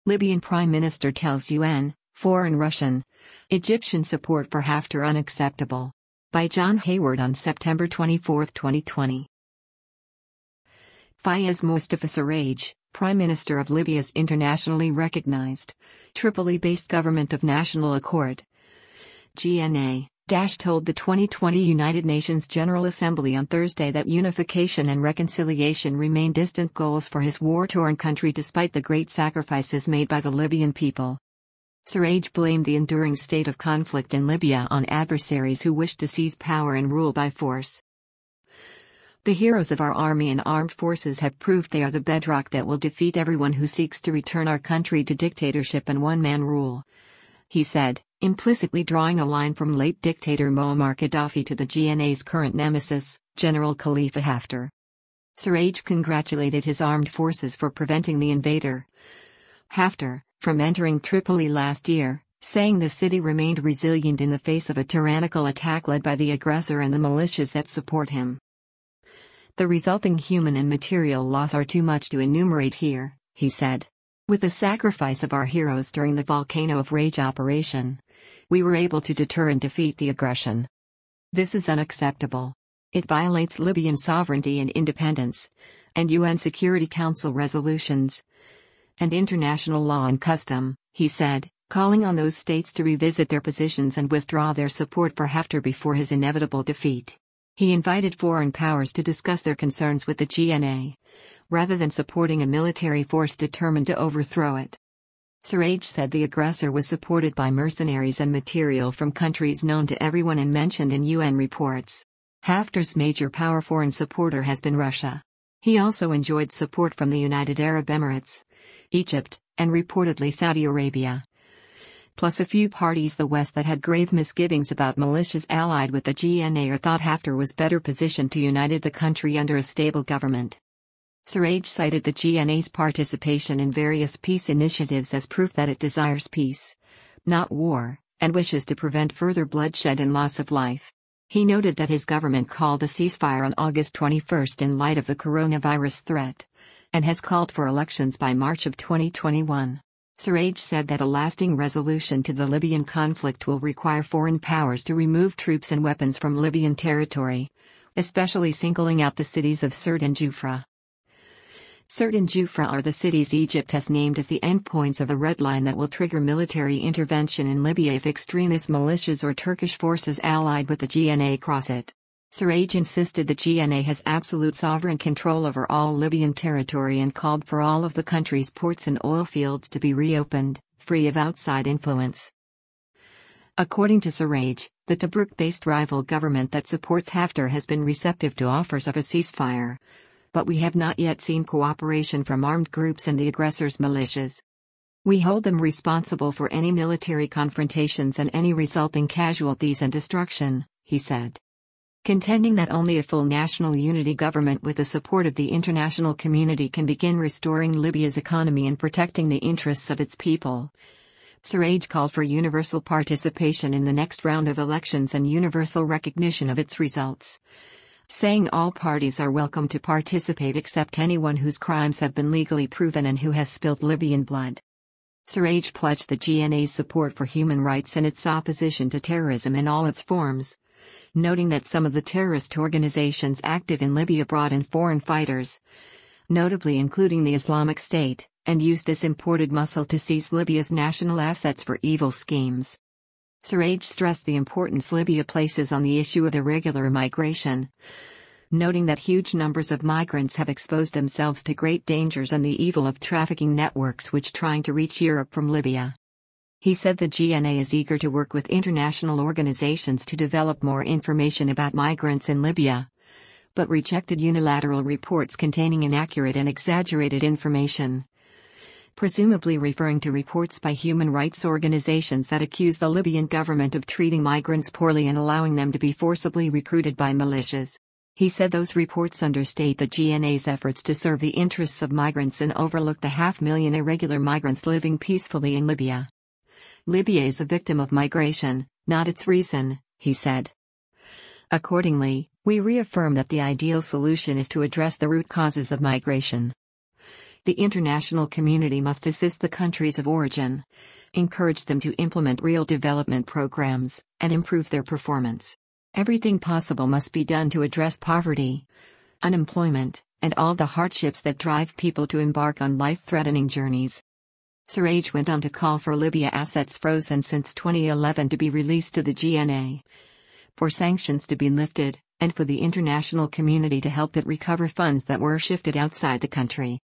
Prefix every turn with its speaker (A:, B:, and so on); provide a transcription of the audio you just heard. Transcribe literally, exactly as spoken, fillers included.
A: Libyan Prime Minister tells U N, Foreign Russian. Egyptian support for Haftar unacceptable. By John Hayward on September twenty-fourth, twenty twenty. Fayez Mustafa Sarraj, Prime Minister of Libya's internationally recognized, Tripoli-based Government of National Accord, G N A, told the twenty twenty United Nations General Assembly on Thursday that unification and reconciliation remain distant goals for his war-torn country despite the great sacrifices made by the Libyan people. Sarraj blamed the enduring state of conflict in Libya on adversaries who wish to seize power and rule by force. The heroes of our army and armed forces have proved they are the bedrock that will defeat everyone who seeks to return our country to dictatorship and one-man rule, he said, implicitly drawing a line from late dictator Muammar Gaddafi to the G N A's current nemesis, General Khalifa Haftar. Sarraj congratulated his armed forces for preventing the invader, Haftar, from entering Tripoli last year, saying the city remained resilient in the face of a tyrannical attack led by the aggressor and the militias that support him. The resulting human and material loss are too much to enumerate here, he said. With the sacrifice of our heroes during the Volcano of Rage operation, we were able to deter and defeat the aggression. This is unacceptable. It violates Libyan sovereignty and independence, and U N Security Council resolutions, and international law and custom, he said, calling on those states to revisit their positions and withdraw their support for Haftar before his inevitable defeat. He invited foreign powers to discuss their concerns with the G N A, rather than supporting a military force determined to overthrow it. Sarraj said the aggressor was supported by mercenaries and material from countries known to everyone and mentioned in U N reports. Haftar's major power foreign supporter has been Russia. He also enjoyed support from the United Arab Emirates, Egypt, and reportedly Saudi Arabia, plus a few parties the West that had grave misgivings about militias allied with the G N A or thought Haftar was better positioned to unite the country under a stable government. Sarraj cited the G N A's participation in various peace initiatives as proof that it desires peace, not war, and wishes to prevent further bloodshed and loss of life. He noted that his government called a ceasefire on August twenty-first in light of the coronavirus threat, and has called for elections by March of twenty twenty-one. Sarraj said that a lasting resolution to the Libyan conflict will require foreign powers to remove troops and weapons from Libyan territory, especially singling out the cities of Sirte and Jufra. Sirte and Jufra are the cities Egypt has named as the endpoints of a red line that will trigger military intervention in Libya if extremist militias or Turkish forces allied with the G N A cross it. Sarraj insisted the G N A has absolute sovereign control over all Libyan territory and called for all of the country's ports and oil fields to be reopened, free of outside influence. According to Sarraj, the Tobruk-based rival government that supports Haftar has been receptive to offers of a ceasefire, but we have not yet seen cooperation from armed groups and the aggressor's militias. We hold them responsible for any military confrontations and any resulting casualties and destruction, he said. Contending that only a full national unity government with the support of the international community can begin restoring Libya's economy and protecting the interests of its people. Sarraj called for universal participation in the next round of elections and universal recognition of its results, saying all parties are welcome to participate except anyone whose crimes have been legally proven and who has spilled Libyan blood. Sarraj pledged the G N A's support for human rights and its opposition to terrorism in all its forms, noting that some of the terrorist organizations active in Libya brought in foreign fighters, notably including the Islamic State, and used this imported muscle to seize Libya's national assets for evil schemes. Sarraj stressed the importance Libya places on the issue of irregular migration, noting that huge numbers of migrants have exposed themselves to great dangers and the evil of trafficking networks which trying to reach Europe from Libya. He said the G N A is eager to work with international organizations to develop more information about migrants in Libya, but rejected unilateral reports containing inaccurate and exaggerated information, presumably referring to reports by human rights organizations that accuse the Libyan government of treating migrants poorly and allowing them to be forcibly recruited by militias. He said those reports understate the G N A's efforts to serve the interests of migrants and overlook the half-million irregular migrants living peacefully in Libya. Libya is a victim of migration, not its reason, he said. Accordingly, we reaffirm that the ideal solution is to address the root causes of migration. The international community must assist the countries of origin, encourage them to implement real development programs, and improve their performance. Everything possible must be done to address poverty, unemployment, and all the hardships that drive people to embark on life-threatening journeys. Sarraj went on to call for Libya assets frozen since twenty eleven to be released to the G N A, for sanctions to be lifted, and for the international community to help it recover funds that were shifted outside the country.